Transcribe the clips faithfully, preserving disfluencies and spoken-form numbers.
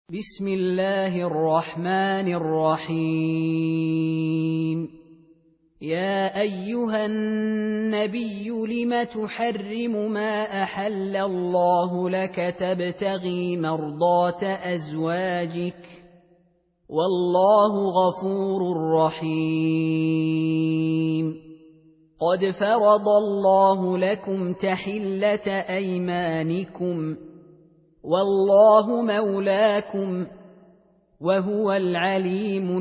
بسم الله الرحمن الرحيم. يا أيها النبي لم تحرم ما أحل الله لك تبتغي مرضات أزواجك والله غفور رحيم. قد فرض الله لكم تحلة أيمانكم والله مولاكم وهو العليم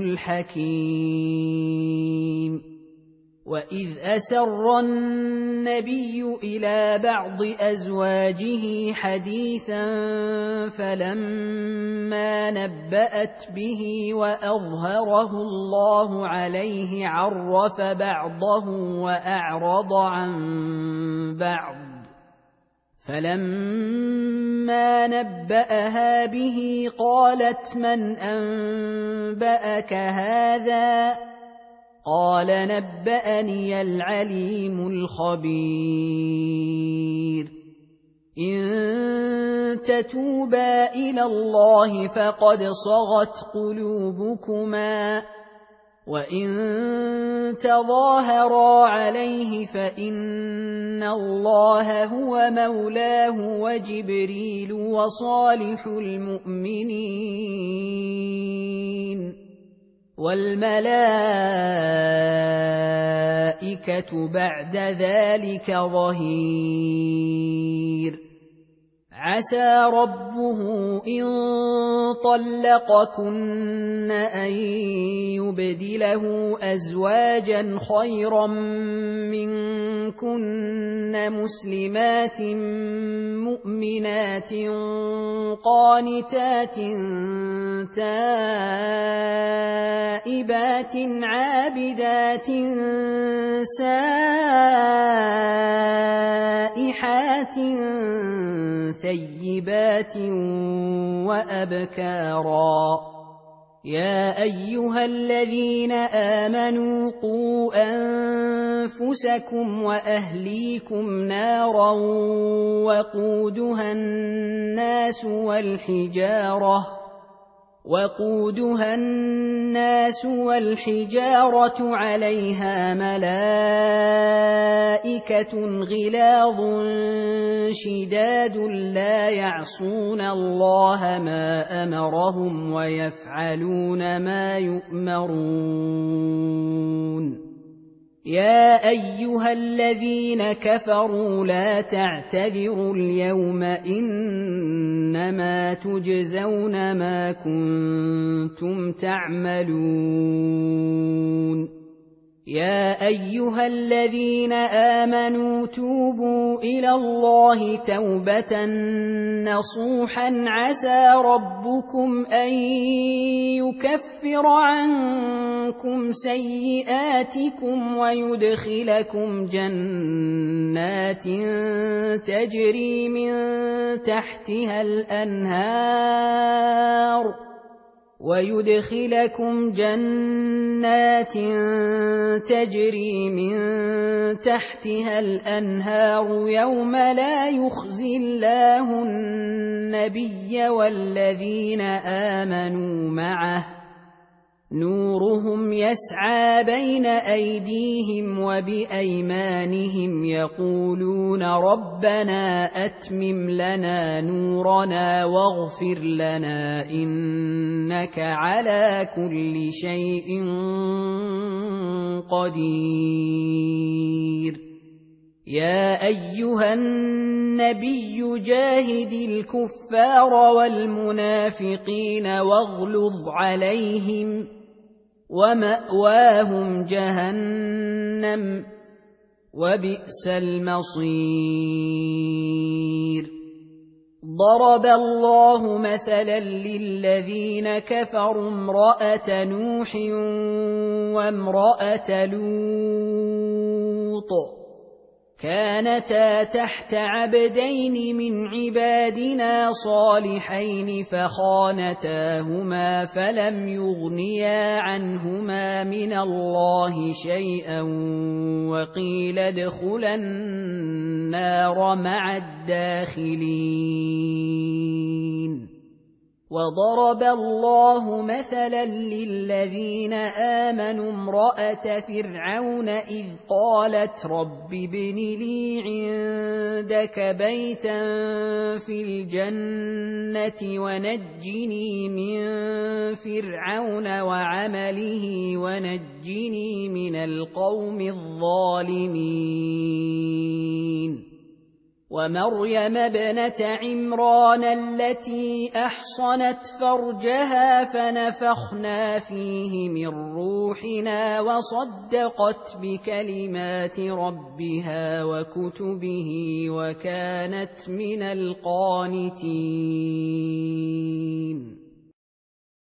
الحكيم. وإذ أسر النبي إلى بعض أزواجه حديثا فلما نبأت به وأظهره الله عليه عرف بعضه وأعرض عن بعض، فلما نبأها به قالت من أنبأك هذا؟ قال نبأني العليم الخبير. إن تتوبا إلى الله فقد صغت قلوبكما، وإن تظاهرا عليه فإن الله هو مولاه وجبريل وصالح المؤمنين والملائكة بعد ذلك ظهير. عسى ربه إن طلقكن أن يبدله أزواجا خيرا منكن مسلمات مؤمنات قانتات تائبات عابدات سائحات ثيبات وأبكارا. يا أيها الذين آمنوا قوا أنفسكم وأهليكم نارا وقودها الناس والحجارة وقودها الناس والحجارة عليها ملائكة غلاظ شداد لا يعصون الله ما أمرهم ويفعلون ما يؤمرون. يا أيها الذين كفروا لا تعتذروا اليوم إنما تجزون ما كنتم تعملون. يا أيها الذين آمنوا توبوا إلى الله توبة نصوحا عسى ربكم أن يكفر عنكم سيئاتكم ويدخلكم جنات تجري من تحتها الأنهار ويدخلكم جنات تجري من تحتها الأنهار يوم لا يخزي الله النبي والذين آمنوا معه نورهم يسعى بين أيديهم وبأيمانهم يقولون ربنا أتمم لنا نورنا واغفر لنا إنك على كل شيء قدير. يا أيها النبي جاهد الكفار والمنافقين واغلظ عليهم ومأواهم جهنم وبئس المصير. ضرب الله مثلا للذين كفروا امرأة نوح وامرأة لوط كانتا تحت عبدين من عبادنا صالحين فخانتاهما فلم يغنيا عنهما من الله شيئا وقيل ادخلا النار مع الداخلين. وضرب الله مثلا للذين آمنوا امرأة فرعون إذ قالت رب ابن لي عندك بيتا في الجنة ونجني من فرعون وعمله ونجني من القوم الظالمين ومريم ابنة عمران التي أحصنت فرجها فنفخنا فيه من روحنا وصدقت بكلمات ربها وكتبه وكانت من القانتين